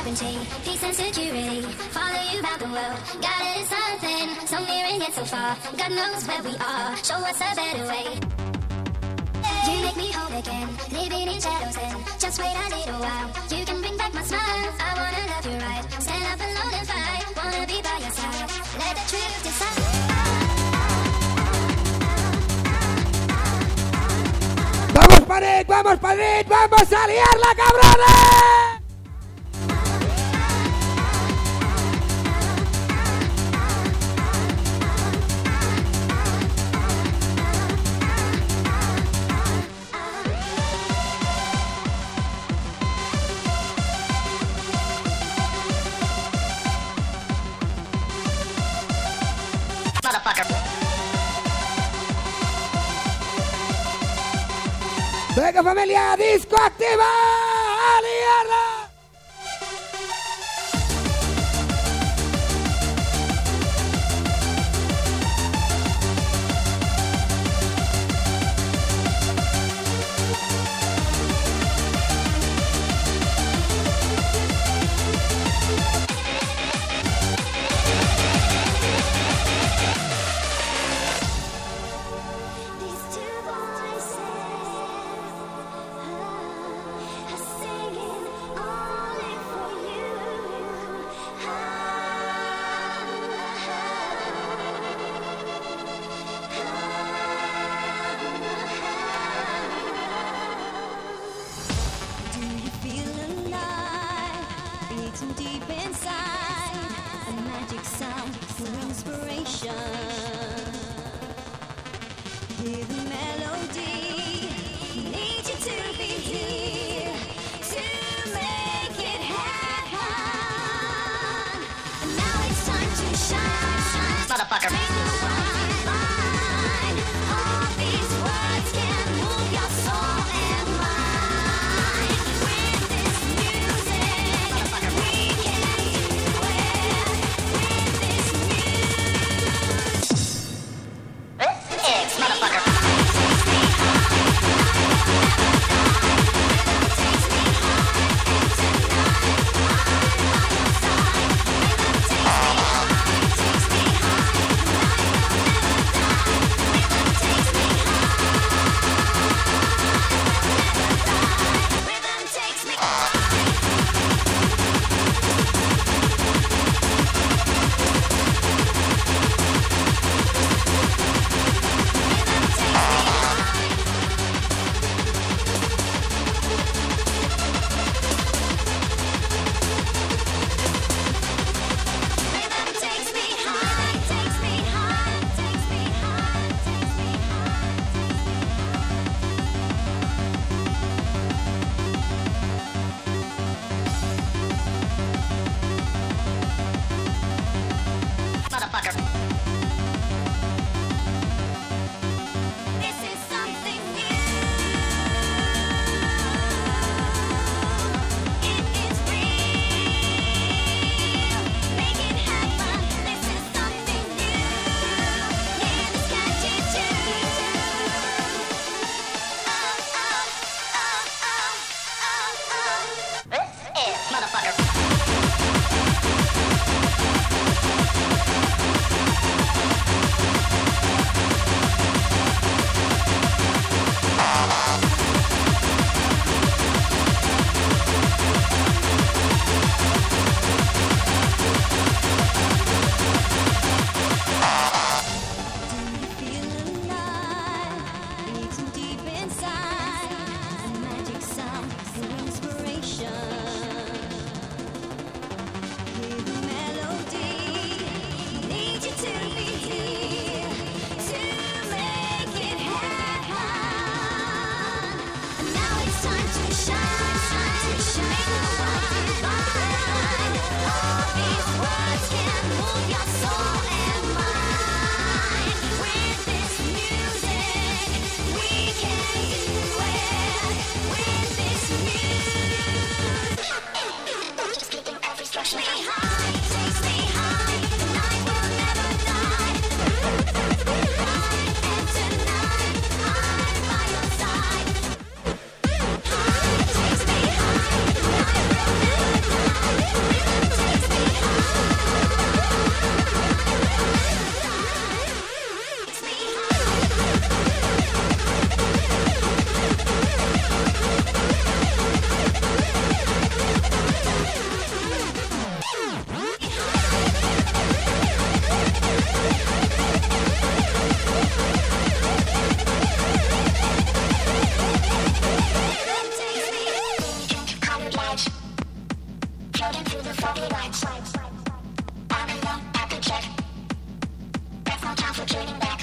sovereignty, peace and security. Follow you around the world, God is something. So near and yet so far, God knows where we are. Show us a better way. You make me whole again, living in shadows then. Just wait a little while, you can bring back my smile. I wanna love you right, stand up alone and fight. Wanna be by your side, let the truth decide. ¡Vamos, Panic! ¡Vamos, Panic! ¡Vamos a liarla, cabrones! Venga, familia, disco activa, a liarla. Floating through the foggy lights. I'm in love at the check. There's no time for turning back.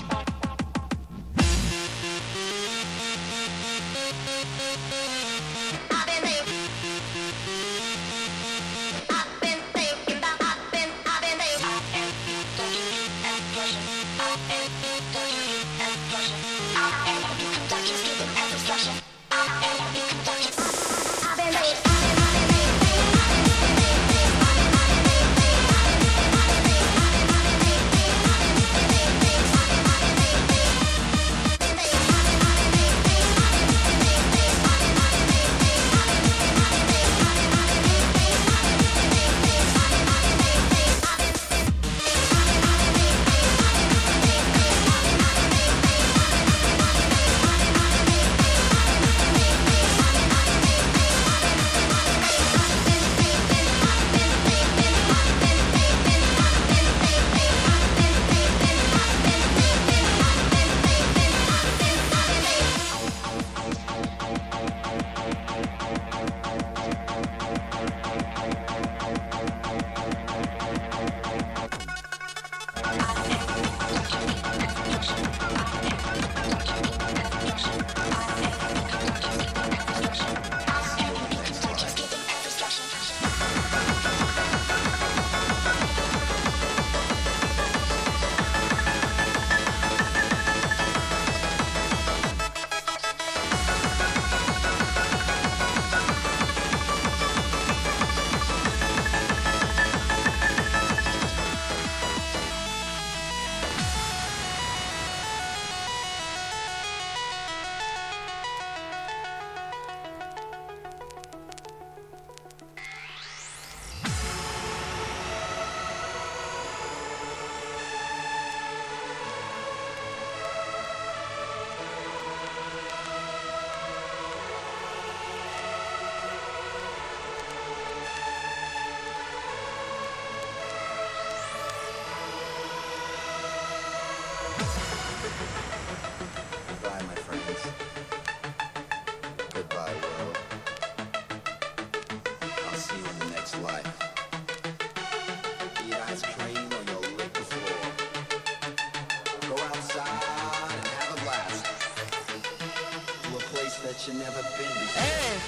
Goodbye, my friends. Goodbye, world. I'll see you in the next life. Eat ice cream or you'll lick the floor. Go outside and have a blast. To a place that you've never been before.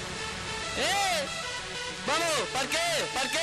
¡Vamos! ¡Parque! ¡Parque!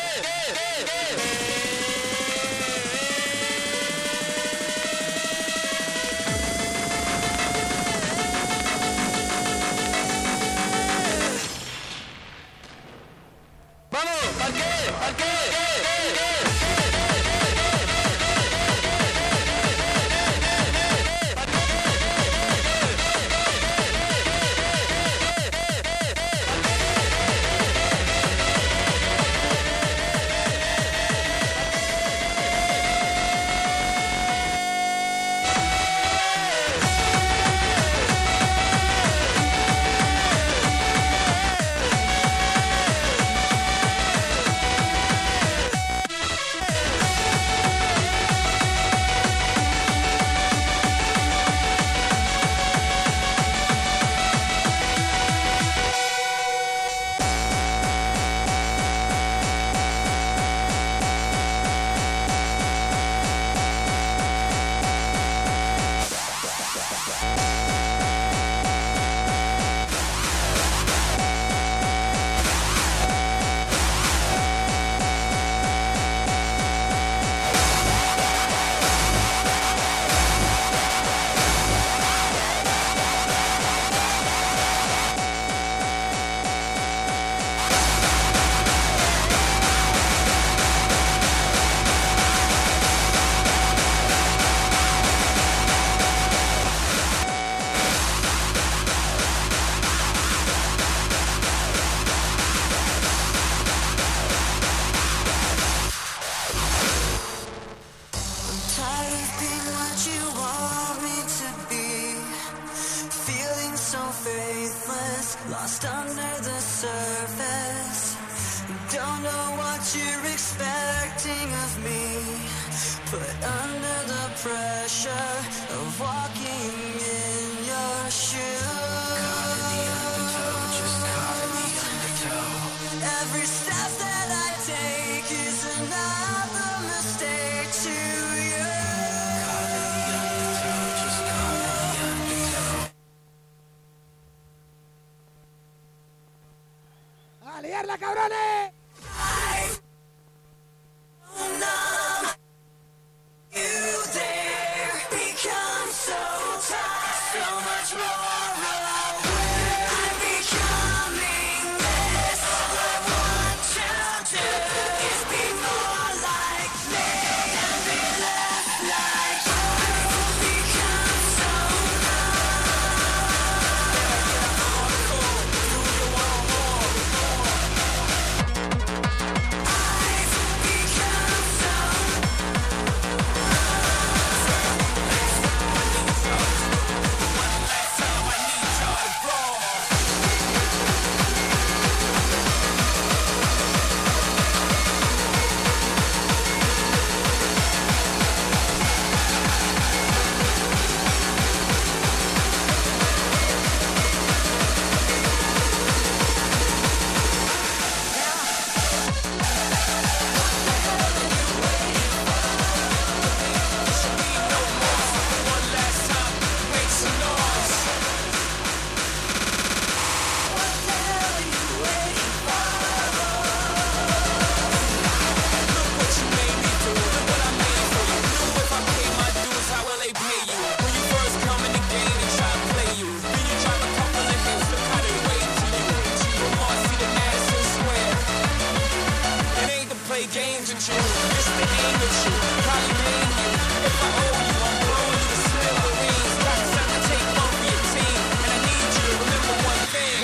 Lost under the surface. Don't know what you're expecting of me. Put under the pressure of walking in your shoes. Caught in the undertow, just caught in the undertow. Every step that I take liarla, cabrones. You there become so tough, so much more aware. I'm becoming this. All I want to do is be more like me and be less like you. I've become so I've become so play games with you. It's the aim with you. Probably blame you. If I owe you, I'm blowing you to smithereens. Got time to take one for your team. And I need you to remember one thing.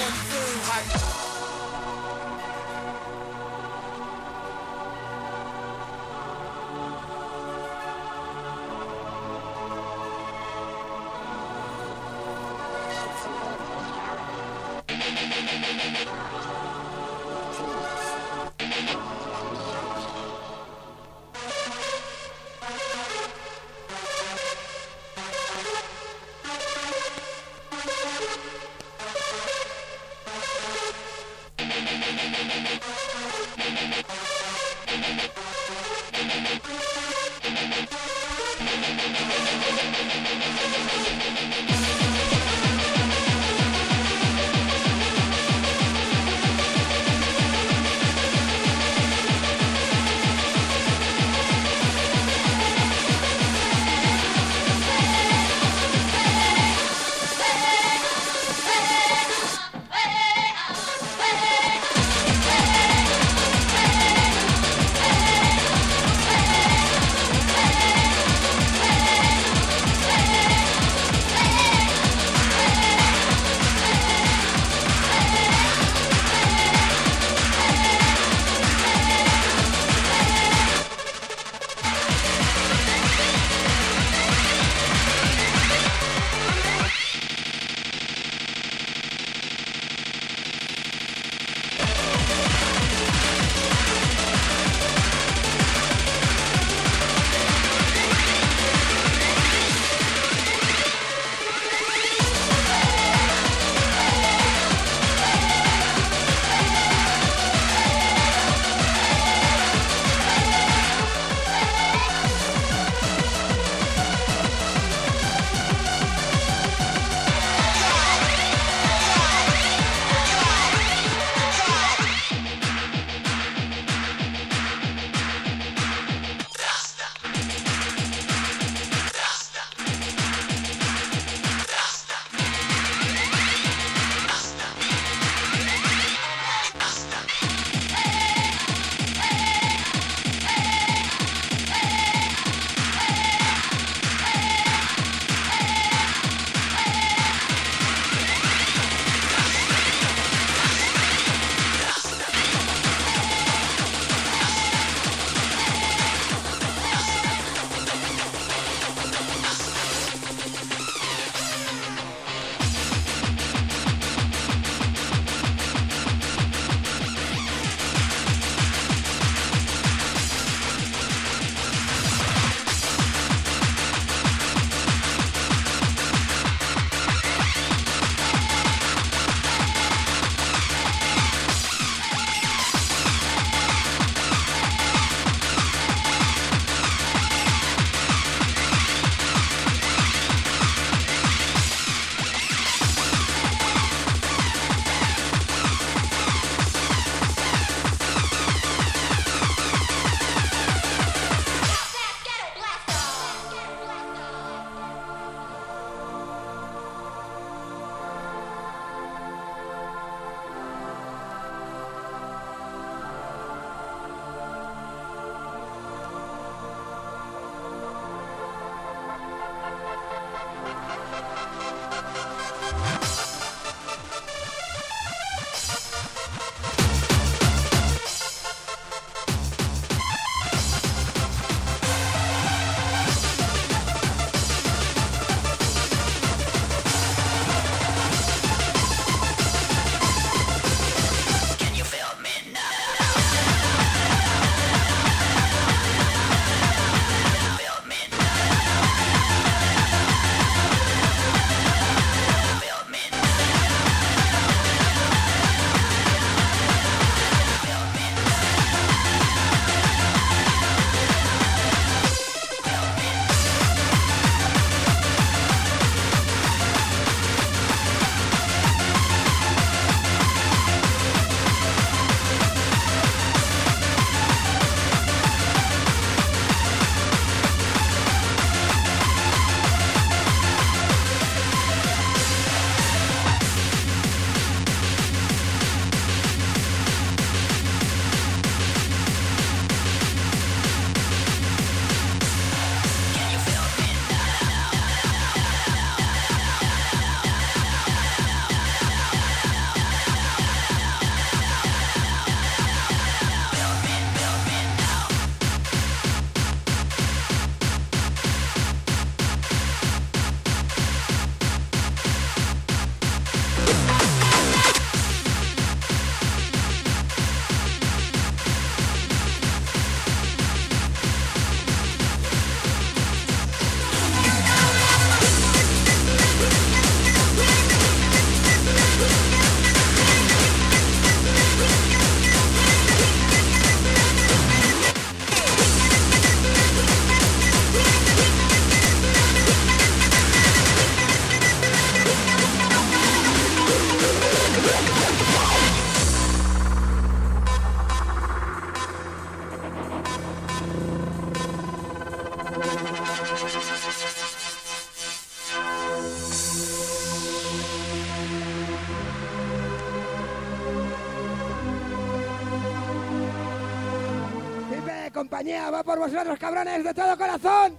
compañía, va por vosotros, cabrones, de todo corazón.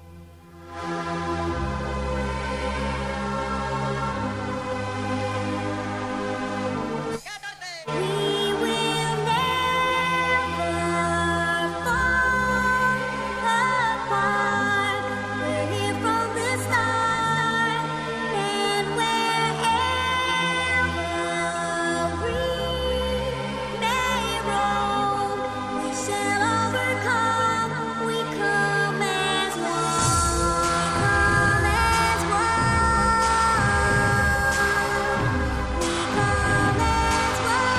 We will never fall apart. We're here from the start, and wherever we may roam, we shall overcome. We come as one, We come as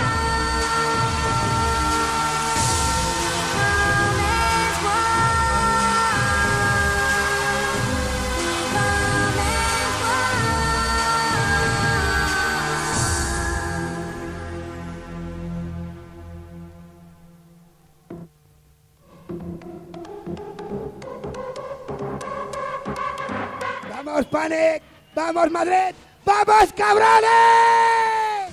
¡Vamos, Panic! ¡Vamos, Madrid! ¡Vamos, cabrones!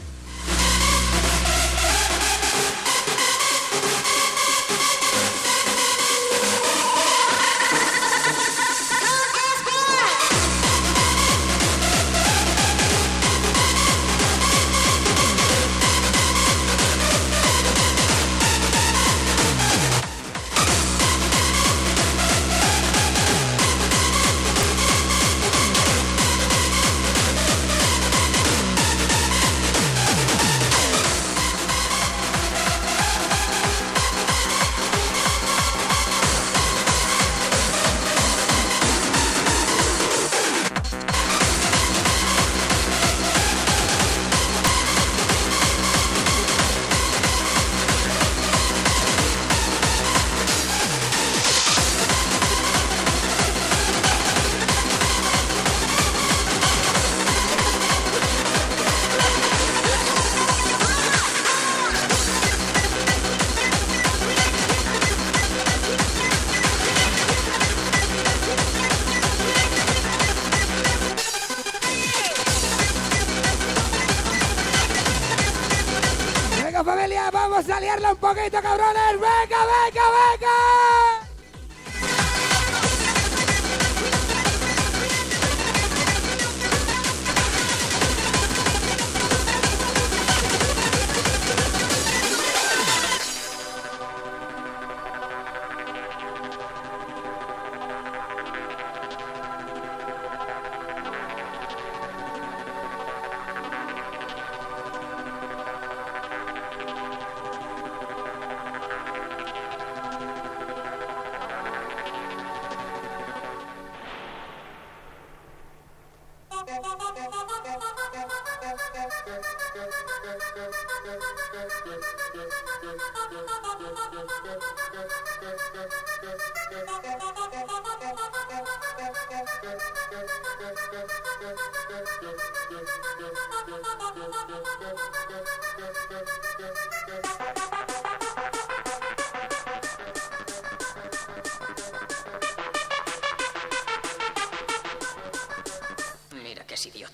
Venga, familia, vamos a liarla un poquito, cabrones. ¡Venga, venga, venga! Mira que es idiota.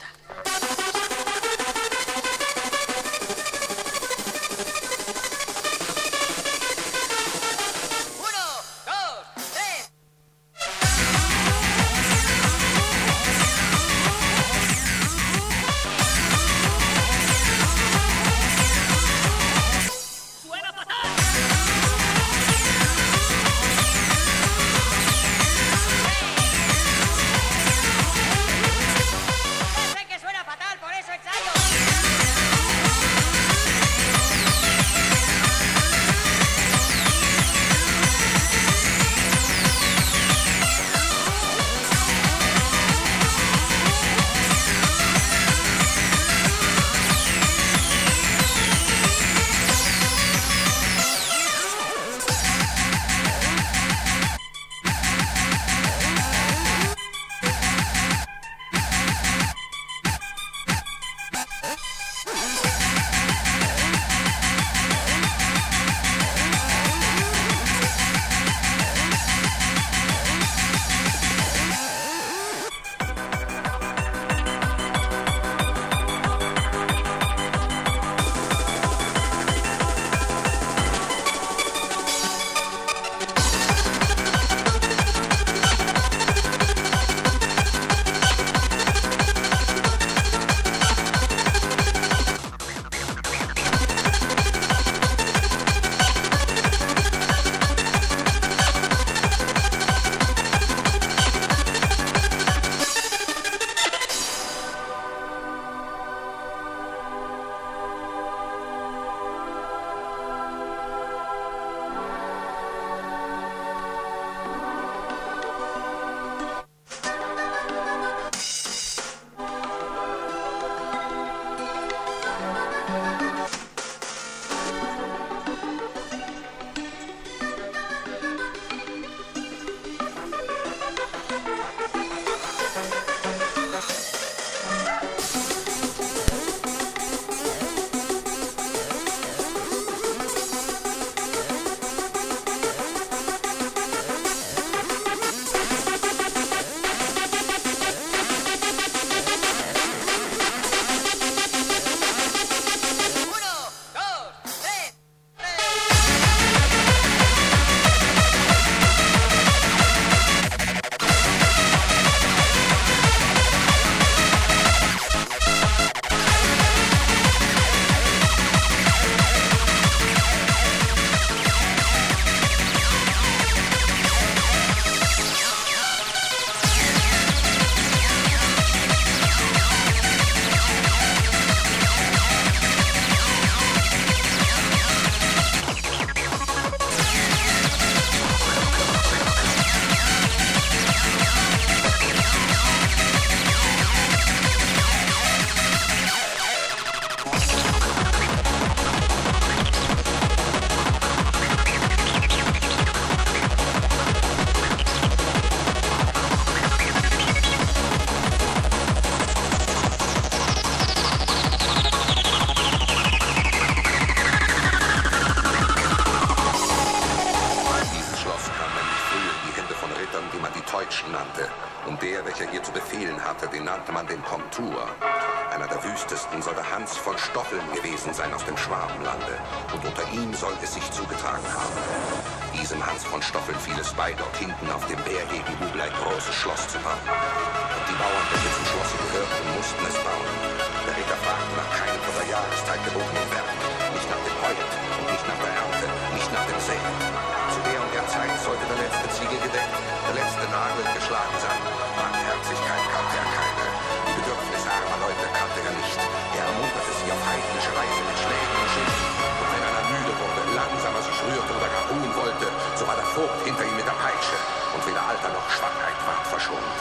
Deutschen nannte. Und der, welcher hier zu befehlen hatte, den nannte man den Komtur. Einer der wüstesten soll der Hans von Stoffeln gewesen sein aus dem Schwabenlande. Und unter ihm soll es sich zugetragen haben. Diesem Hans von Stoffeln fiel es bei, dort hinten auf dem Bärhegenhügel ein großes Schloss zu bauen. Und die Bauern, welche zum Schlosse gehörten, mussten es bauen. Der Ritter fragte nach keinem von der Jahreszeit gebotenen Werk, nicht nach dem Heut und nicht nach der Ernte, nicht nach dem Säen. Zu der und der Zeit sollte der letzte Ziegel gedeckt, der letzte Nagel geschlagen sein. Barmherzigkeit kannte er keine, die Bedürfnisse armer Leute kannte er nicht. Er ermunterte sie auf heidnische Weise mit Schlägen und Schimpfen. Und wenn einer müde wurde, langsamer sich rührte oder gar ruhen wollte, so war der Vogt hinter ihm mit der Peitsche und weder Alter noch Schwachheit ward verschont.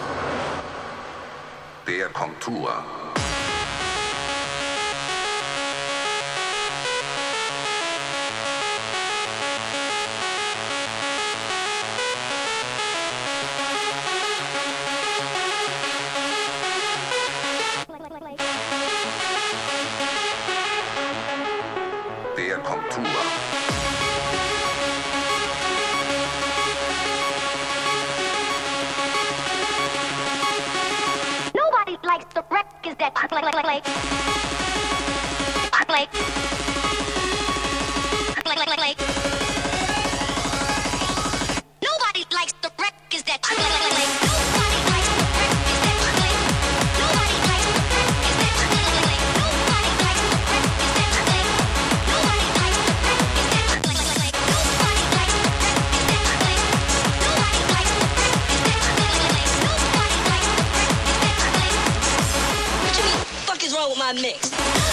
Der Komtur. Der Komtur. Nobody likes the records that play. Nobody likes the records that play. Nobody likes the records that play. Nobody likes the records that play. Nobody likes the records that play. Nobody likes the records that play. Nobody likes the records that play. Nobody likes the records that play. Nobody likes the records that play. What you mean, fuck is wrong with my mix?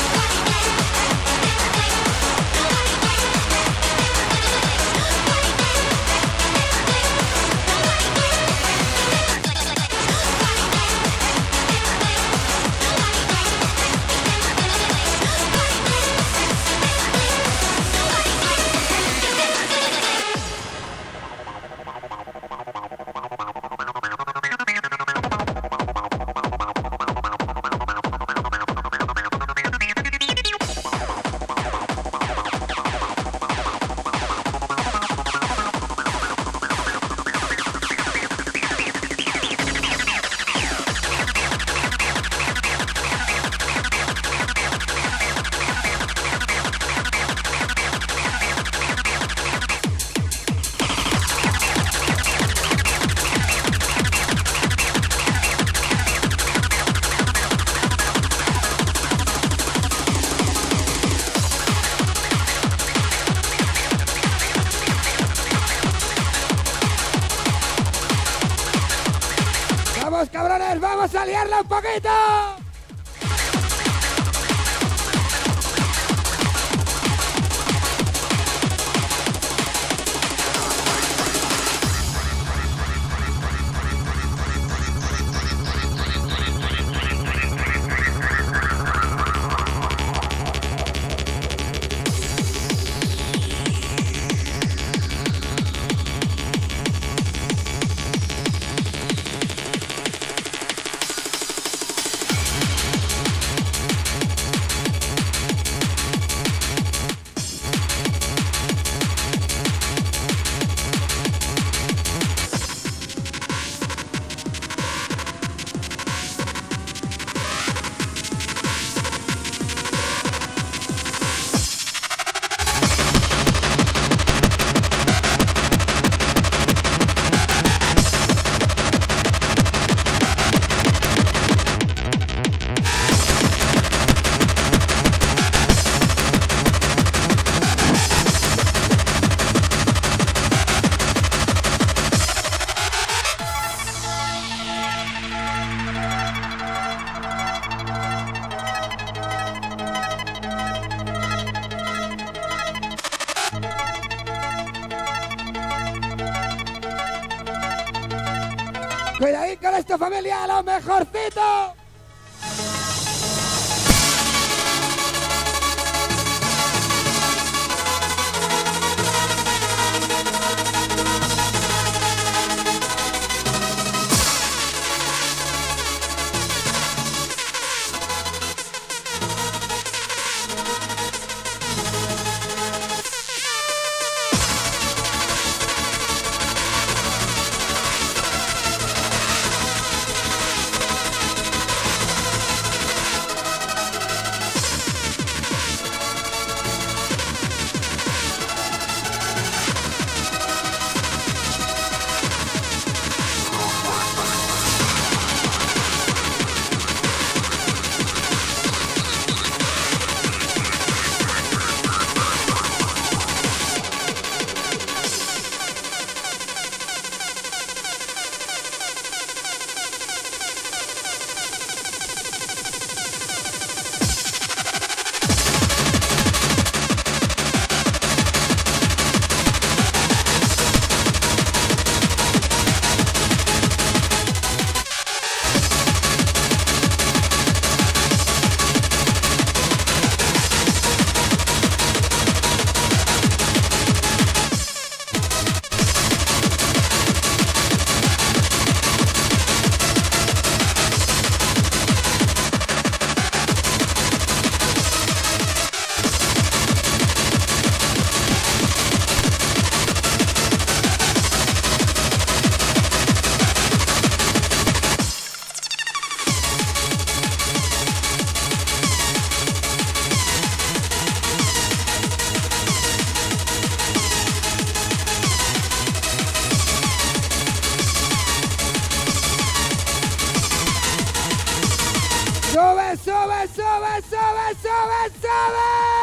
¡Vamos, cabrones! ¡Vamos a liarla un poquito! Cuidadín con esto, familia, lo mejorcito. sube, sube, sube, sube, sube.